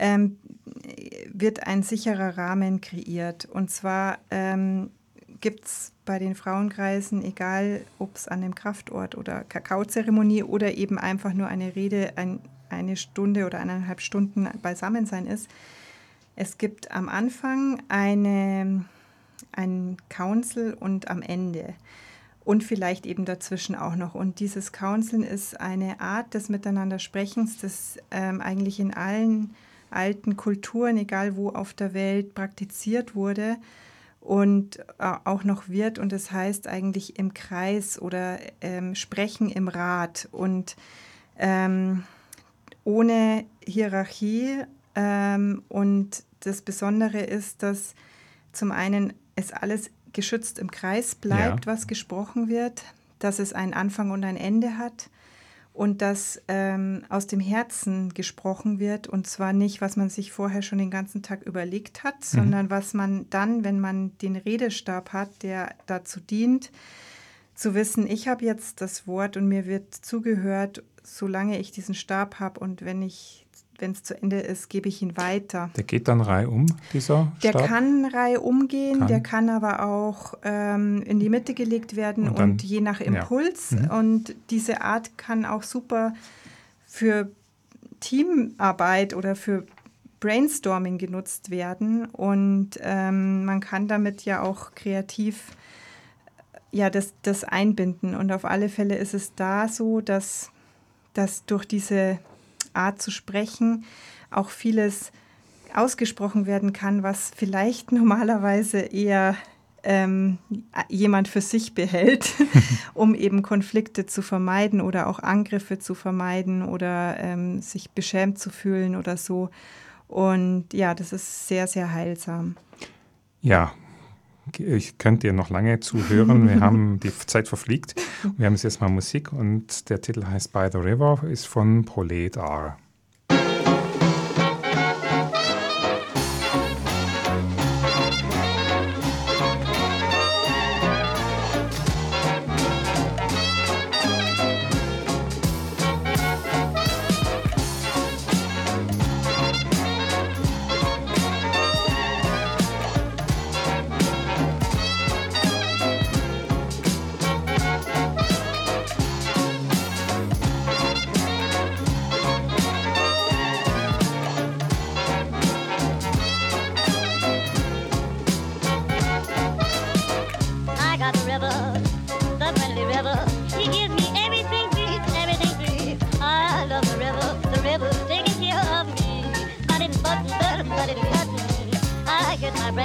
S2: wird ein sicherer Rahmen kreiert. Und zwar gibt es bei den Frauenkreisen, egal ob es an einem Kraftort oder Kakaozeremonie oder eben einfach nur eine Rede, eine Stunde oder 1,5 Stunden Beisammensein ist, es gibt am Anfang ein Counsel und am Ende und vielleicht eben dazwischen auch noch. Und dieses Counseln ist eine Art des Miteinandersprechens, das eigentlich in allen alten Kulturen, egal wo auf der Welt, praktiziert wurde und auch noch wird. Und das heißt eigentlich im Kreis oder Sprechen im Rat und ohne Hierarchie. Und das Besondere ist, dass zum einen es alles geschützt im Kreis bleibt, was gesprochen wird, dass es einen Anfang und ein Ende hat und dass aus dem Herzen gesprochen wird und zwar nicht, was man sich vorher schon den ganzen Tag überlegt hat, sondern was man dann, wenn man den Redestab hat, der dazu dient, zu wissen, ich habe jetzt das Wort und mir wird zugehört, solange ich diesen Stab habe und wenn es zu Ende ist, gebe ich ihn weiter.
S1: Der geht dann reihum, dieser Stab?
S2: Der kann reihum gehen, der kann aber auch in die Mitte gelegt werden und je nach Impuls. Und diese Art kann auch super für Teamarbeit oder für Brainstorming genutzt werden. Und man kann damit ja auch kreativ das einbinden. Und auf alle Fälle ist es da so, dass durch diese Art zu sprechen auch vieles ausgesprochen werden kann, was vielleicht normalerweise eher jemand für sich behält, um eben Konflikte zu vermeiden oder auch Angriffe zu vermeiden oder sich beschämt zu fühlen oder so. Und ja, das ist sehr, sehr heilsam.
S1: Ja, ich könnte dir noch lange zuhören. Wir haben, die Zeit verfliegt. Wir haben jetzt mal Musik und der Titel heißt By the River, ist von Prolet R.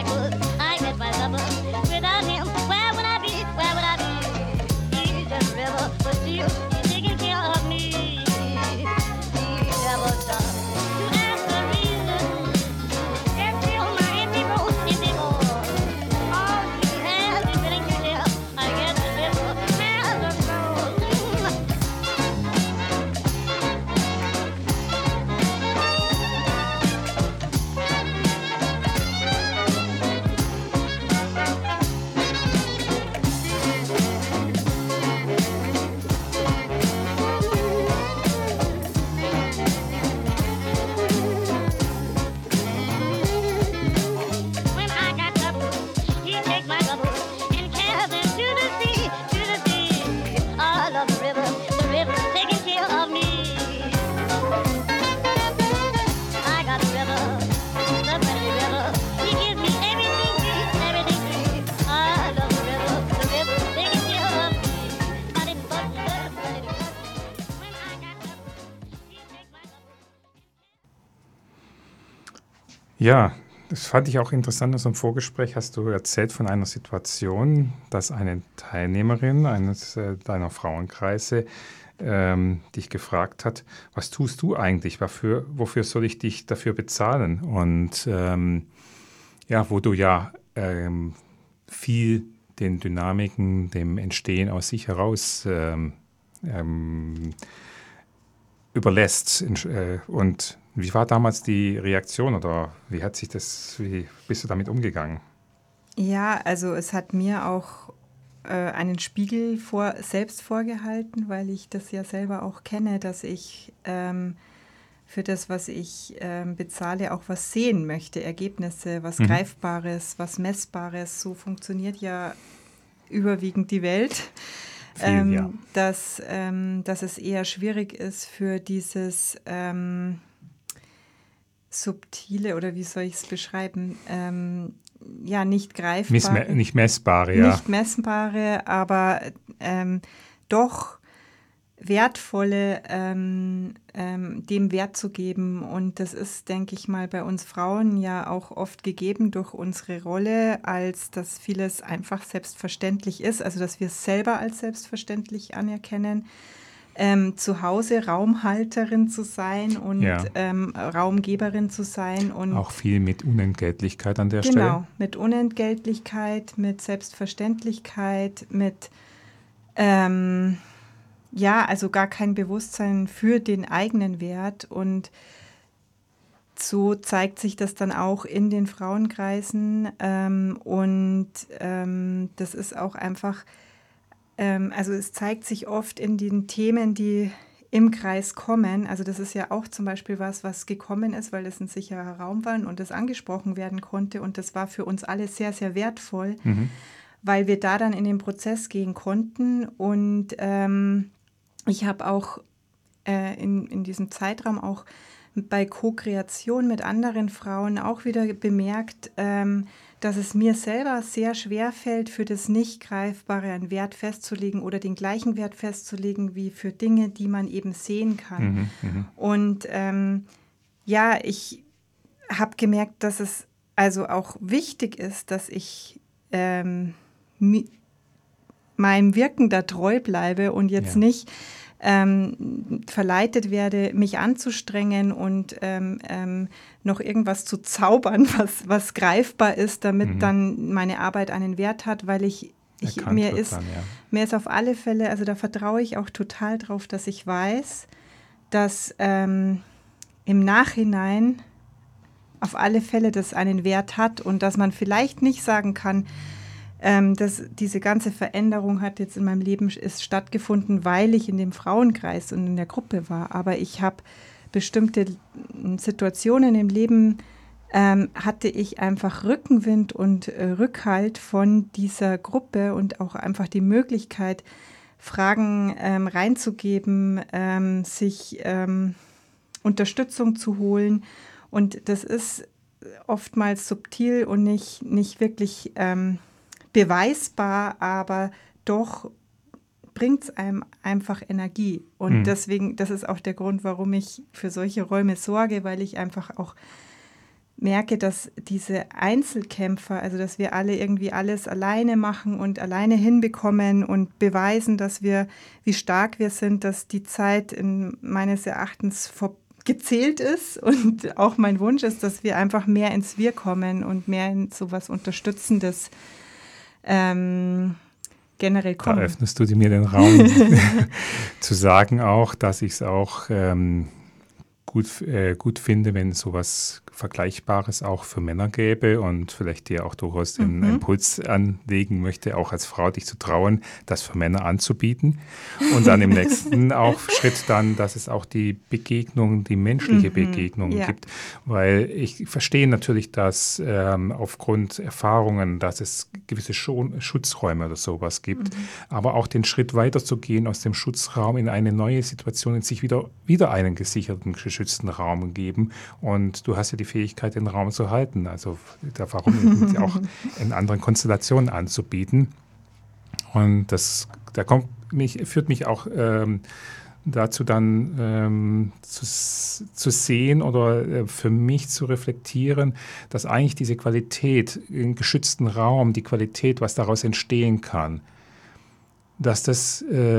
S1: Ja, das fand ich auch interessant. In so einem Vorgespräch hast du erzählt von einer Situation, dass eine Teilnehmerin eines deiner Frauenkreise dich gefragt hat, was tust du eigentlich, wofür soll ich dich dafür bezahlen? Und ja, wo du ja viel den Dynamiken, dem Entstehen aus sich heraus überlässt. Und wie war damals die Reaktion oder wie bist du damit umgegangen?
S2: Ja, also es hat mir auch einen Spiegel selbst vorgehalten, weil ich das ja selber auch kenne, dass ich für das, was ich bezahle, auch was sehen möchte, Ergebnisse, was Greifbares, was Messbares. So funktioniert ja überwiegend die Welt. Ja. Dass es eher schwierig ist für dieses subtile, oder wie soll ich es beschreiben, ja, nicht greifbare.
S1: Nicht messbare, ja.
S2: Nicht messbare, aber doch wertvolle, dem Wert zu geben. Und das ist, denke ich mal, bei uns Frauen ja auch oft gegeben durch unsere Rolle, als dass vieles einfach selbstverständlich ist, also dass wir es selber als selbstverständlich anerkennen. Zu Hause Raumhalterin zu sein und Raumgeberin zu sein. Und
S1: auch viel mit Unentgeltlichkeit an der Stelle.
S2: Genau, mit Unentgeltlichkeit, mit Selbstverständlichkeit, mit also gar kein Bewusstsein für den eigenen Wert. Und so zeigt sich das dann auch in den Frauenkreisen. Das ist auch einfach, also es zeigt sich oft in den Themen, die im Kreis kommen. Also das ist ja auch zum Beispiel was gekommen ist, weil das ein sicherer Raum war und das angesprochen werden konnte. Und das war für uns alle sehr, sehr wertvoll, weil wir da dann in den Prozess gehen konnten. Und ich habe auch in diesem Zeitraum auch bei Co-Kreation mit anderen Frauen auch wieder bemerkt, dass es mir selber sehr schwer fällt, für das Nicht-Greifbare einen Wert festzulegen oder den gleichen Wert festzulegen wie für Dinge, die man eben sehen kann. Und ich habe gemerkt, dass es also auch wichtig ist, dass ich meinem Wirken da treu bleibe und jetzt nicht verleitet werde, mich anzustrengen und noch irgendwas zu zaubern, was greifbar ist, damit dann meine Arbeit einen Wert hat, weil mir ist auf alle Fälle, also da vertraue ich auch total drauf, dass ich weiß, dass im Nachhinein auf alle Fälle das einen Wert hat und dass man vielleicht nicht sagen kann, dass diese ganze Veränderung hat jetzt in meinem Leben stattgefunden, weil ich in dem Frauenkreis und in der Gruppe war. Aber ich habe bestimmte Situationen im Leben, hatte ich einfach Rückenwind und Rückhalt von dieser Gruppe und auch einfach die Möglichkeit, Fragen reinzugeben, sich Unterstützung zu holen. Und das ist oftmals subtil und nicht wirklich beweisbar, aber doch bringt es einem einfach Energie. Und deswegen, das ist auch der Grund, warum ich für solche Räume sorge, weil ich einfach auch merke, dass diese Einzelkämpfer, also dass wir alle irgendwie alles alleine machen und alleine hinbekommen und beweisen, dass wir, wie stark wir sind, dass die Zeit meines Erachtens gezählt ist und auch mein Wunsch ist, dass wir einfach mehr ins Wir kommen und mehr in sowas Unterstützendes generell kommen.
S1: Da öffnest du mir den Raum zu sagen auch, dass ich es auch gut finde, wenn es sowas Vergleichbares auch für Männer gäbe und vielleicht dir auch durchaus den Impuls anlegen möchte, auch als Frau dich zu trauen, das für Männer anzubieten. Und dann im nächsten auch Schritt dann, dass es auch die Begegnung, die menschliche Begegnung gibt. Weil ich verstehe natürlich, dass aufgrund Erfahrungen, dass es gewisse Schutzräume oder sowas gibt, aber auch den Schritt weiterzugehen aus dem Schutzraum in eine neue Situation, in sich wieder einen gesicherten, geschützten Raum geben. Und du hast ja die Fähigkeit, den Raum zu halten. Also der Warum auch in anderen Konstellationen anzubieten. Und führt mich auch dazu dann zu sehen oder für mich zu reflektieren, dass eigentlich diese Qualität im geschützten Raum, die Qualität, was daraus entstehen kann, dass das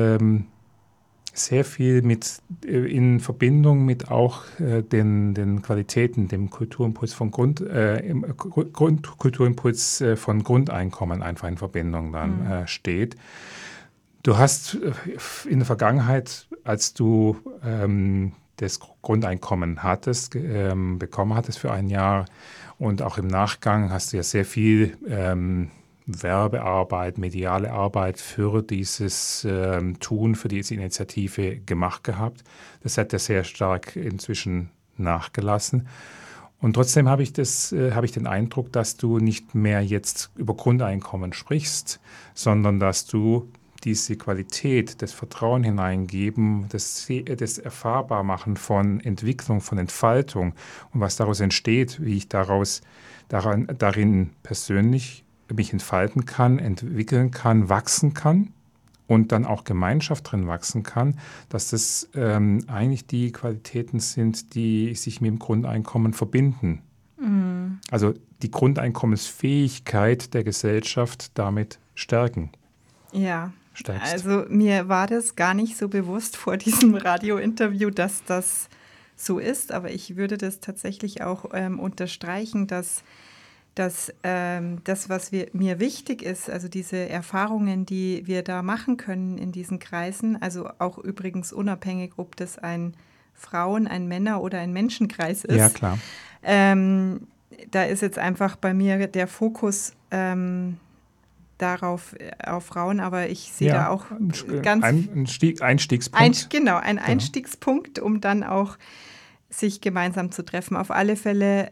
S1: sehr viel in Verbindung mit auch den Qualitäten, dem Kulturimpuls von Kulturimpuls von Grundeinkommen einfach in Verbindung dann steht. Du hast in der Vergangenheit, als du das Grundeinkommen bekommen hattest für ein Jahr und auch im Nachgang hast du ja sehr viel Werbearbeit, mediale Arbeit für dieses Tun, für diese Initiative gemacht gehabt. Das hat ja sehr stark inzwischen nachgelassen. Und trotzdem habe ich den Eindruck, dass du nicht mehr jetzt über Grundeinkommen sprichst, sondern dass du diese Qualität, das Vertrauen hineingeben, das Erfahrbarmachen von Entwicklung, von Entfaltung und was daraus entsteht, wie ich darin persönlich mich entfalten kann, entwickeln kann, wachsen kann und dann auch Gemeinschaft drin wachsen kann, dass das eigentlich die Qualitäten sind, die sich mit dem Grundeinkommen verbinden. Also die Grundeinkommensfähigkeit der Gesellschaft damit stärken.
S2: Ja,
S1: Stärkst.
S2: Also mir war das gar nicht so bewusst vor diesem Radiointerview, dass das so ist, aber ich würde das tatsächlich auch unterstreichen, dass das, was mir wichtig ist, also diese Erfahrungen, die wir da machen können in diesen Kreisen, also auch übrigens unabhängig, ob das ein Frauen-, ein Männer- oder ein Menschenkreis ist.
S1: Ja, klar.
S2: Da ist jetzt einfach bei mir der Fokus darauf auf Frauen, aber ich sehe da auch ganz
S1: ein Einstiegspunkt.
S2: Ein Einstiegspunkt, um dann auch sich gemeinsam zu treffen. Auf alle Fälle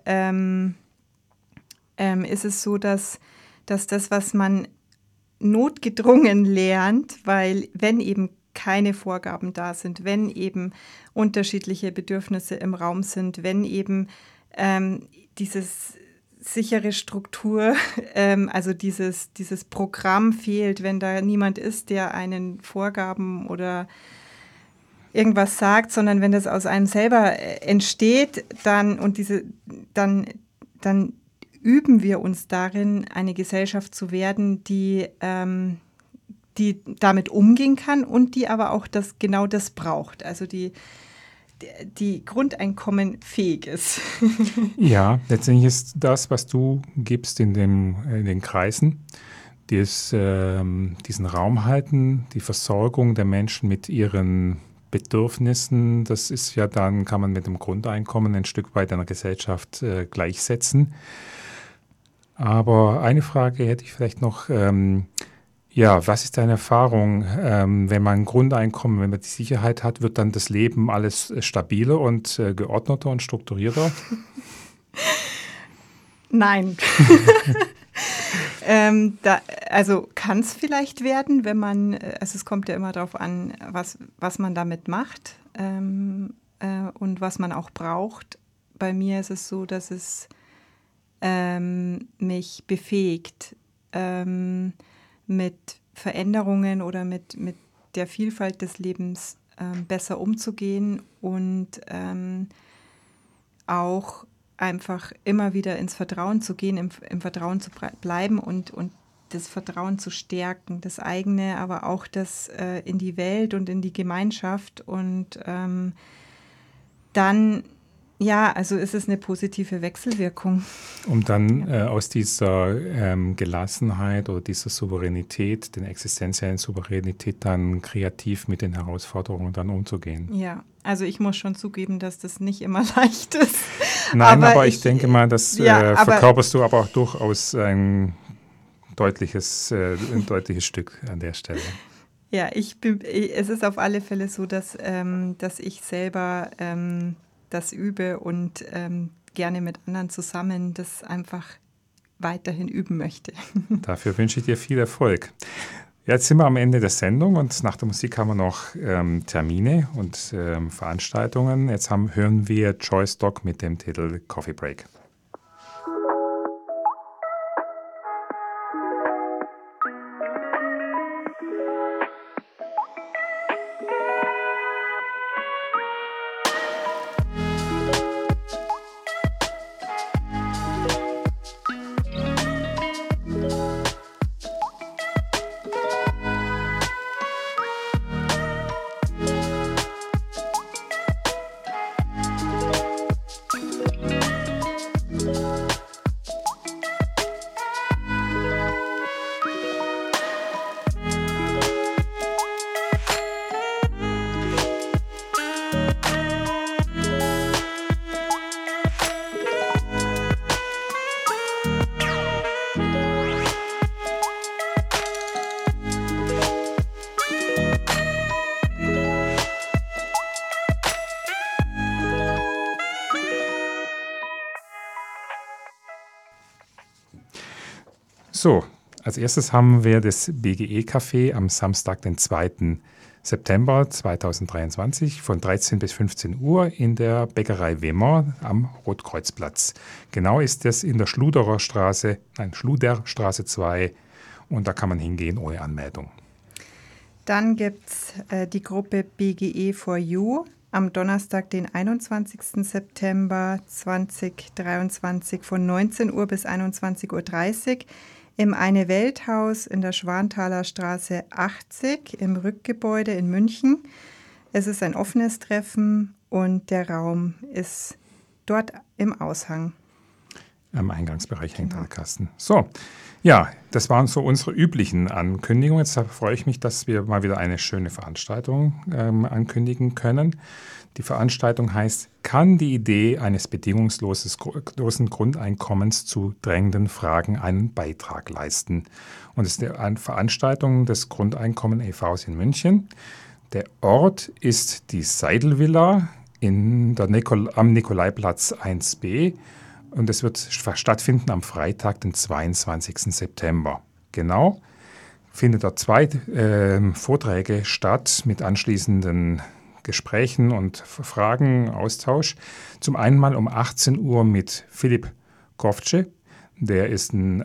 S2: ist es so, dass das, was man notgedrungen lernt, weil wenn eben keine Vorgaben da sind, wenn eben unterschiedliche Bedürfnisse im Raum sind, wenn eben dieses sichere Struktur, also dieses Programm fehlt, wenn da niemand ist, der einen Vorgaben oder irgendwas sagt, sondern wenn das aus einem selber entsteht, dann üben wir uns darin, eine Gesellschaft zu werden, die damit umgehen kann und die aber auch genau das braucht, also die Grundeinkommen fähig ist.
S1: Ja, letztendlich ist das, was du gibst in den Kreisen, diesen Raum halten, die Versorgung der Menschen mit ihren Bedürfnissen, das ist ja dann, kann man mit dem Grundeinkommen ein Stück weit einer Gesellschaft gleichsetzen. Aber eine Frage hätte ich vielleicht noch. Was ist deine Erfahrung, wenn man ein Grundeinkommen, wenn man die Sicherheit hat, wird dann das Leben alles stabiler und geordneter und strukturierter?
S2: Nein. Also kann es vielleicht werden, wenn man, also es kommt ja immer darauf an, was man damit macht und was man auch braucht. Bei mir ist es so, dass es mich befähigt, mit Veränderungen oder mit der Vielfalt des Lebens besser umzugehen und auch einfach immer wieder ins Vertrauen zu gehen, im Vertrauen zu bleiben und das Vertrauen zu stärken, das eigene, aber auch das in die Welt und in die Gemeinschaft. Und dann, ja, also ist es eine positive Wechselwirkung.
S1: Um dann aus dieser Gelassenheit oder dieser Souveränität, der existenziellen Souveränität, dann kreativ mit den Herausforderungen dann umzugehen.
S2: Ja, also ich muss schon zugeben, dass das nicht immer leicht ist.
S1: Nein, aber ich denke mal, das verkörperst du aber auch durchaus ein deutliches Stück an der Stelle.
S2: Ja, es ist auf alle Fälle so, dass ich selber das übe und gerne mit anderen zusammen das einfach weiterhin üben möchte.
S1: Dafür wünsche ich dir viel Erfolg. Jetzt sind wir am Ende der Sendung und nach der Musik haben wir noch Termine und Veranstaltungen. Jetzt hören wir Joyce Dock mit dem Titel Coffee Break. So, als erstes haben wir das BGE-Café am Samstag, den 2. September 2023 von 13 bis 15 Uhr in der Bäckerei Wimmer am Rotkreuzplatz. Genau ist das in der Schluderstraße 2 und da kann man hingehen ohne Anmeldung.
S2: Dann gibt es die Gruppe BGE for You am Donnerstag, den 21. September 2023 von 19 Uhr bis 21.30 Uhr im Eine-Welt-Haus in der Schwanthaler Straße 80 im Rückgebäude in München. Es ist ein offenes Treffen und der Raum ist dort im Aushang.
S1: Am Eingangsbereich hängt ein Kasten. So, ja, das waren so unsere üblichen Ankündigungen. Jetzt freue ich mich, dass wir mal wieder eine schöne Veranstaltung ankündigen können. Die Veranstaltung heißt, kann die Idee eines bedingungslosen Grundeinkommens zu drängenden Fragen einen Beitrag leisten? Und es ist eine Veranstaltung des Grundeinkommen e.V. in München. Der Ort ist die Seidelvilla am Nikolaiplatz 1b. Und es wird stattfinden am Freitag, den 22. September. Genau findet dort 2 Vorträge statt mit anschließenden Gesprächen und Fragen, Austausch. Zum einen mal um 18 Uhr mit Philipp Kovce, der ist ein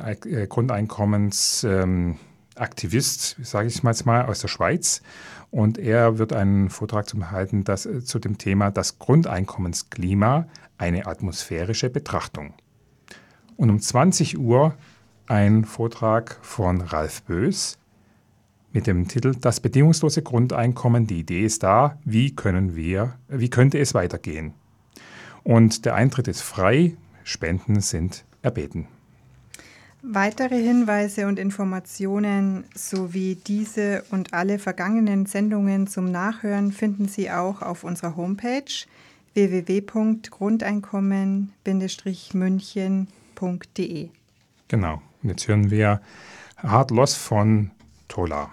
S1: Grundeinkommensaktivist, sage ich mal, aus der Schweiz. Und er wird einen Vortrag halten zu dem Thema das Grundeinkommensklima, eine atmosphärische Betrachtung. Und um 20 Uhr ein Vortrag von Ralf Bös mit dem Titel Das bedingungslose Grundeinkommen, die Idee ist da, wie könnte es weitergehen? Und der Eintritt ist frei, Spenden sind erbeten.
S2: Weitere Hinweise und Informationen sowie diese und alle vergangenen Sendungen zum Nachhören finden Sie auch auf unserer Homepage www.grundeinkommen-münchen.de.
S1: Genau, und jetzt hören wir Hard Loss von Tola.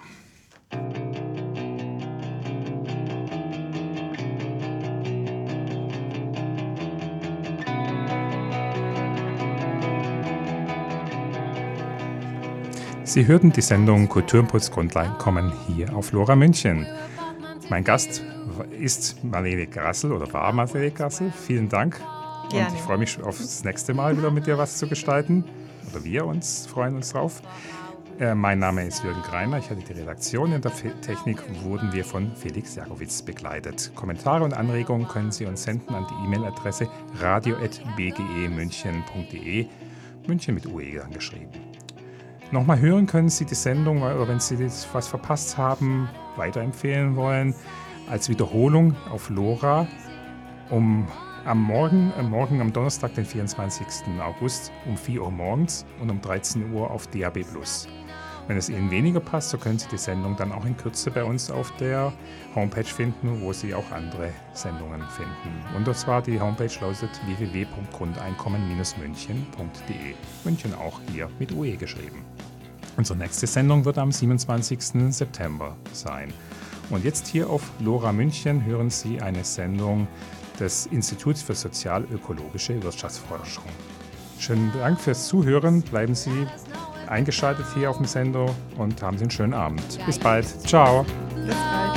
S1: Sie hörten die Sendung Kulturimpuls Grundeinkommen hier auf LoRa München. Mein Gast ist Marlene Grassl oder war Marlene Grassl. Vielen Dank.
S2: Gerne.
S1: Und ich freue mich aufs nächste Mal wieder mit dir was zu gestalten. Oder wir freuen uns drauf. Mein Name ist Jürgen Greiner, ich hatte die Redaktion. In der Technik wurden wir von Felix Jakowitz begleitet. Kommentare und Anregungen können Sie uns senden an die E-Mail-Adresse radio@bgemünchen.de, München mit UE angeschrieben. Nochmal hören können Sie die Sendung, oder wenn Sie was verpasst haben, weiterempfehlen wollen, als Wiederholung auf LoRa am Morgen am Donnerstag, den 24. August um 4 Uhr morgens und um 13 Uhr auf DAB+. Wenn es Ihnen weniger passt, so können Sie die Sendung dann auch in Kürze bei uns auf der Homepage finden, wo Sie auch andere Sendungen finden. Und zwar die Homepage lautet www.grundeinkommen-münchen.de. München auch hier mit UE geschrieben. Unsere nächste Sendung wird am 27. September sein. Und jetzt hier auf LoRa München hören Sie eine Sendung des Instituts für sozial-ökologische Wirtschaftsforschung. Schönen Dank fürs Zuhören. Bleiben Sie eingeschaltet hier auf dem Sender und haben Sie einen schönen Abend. Bis bald. Ciao.
S2: Bis bald.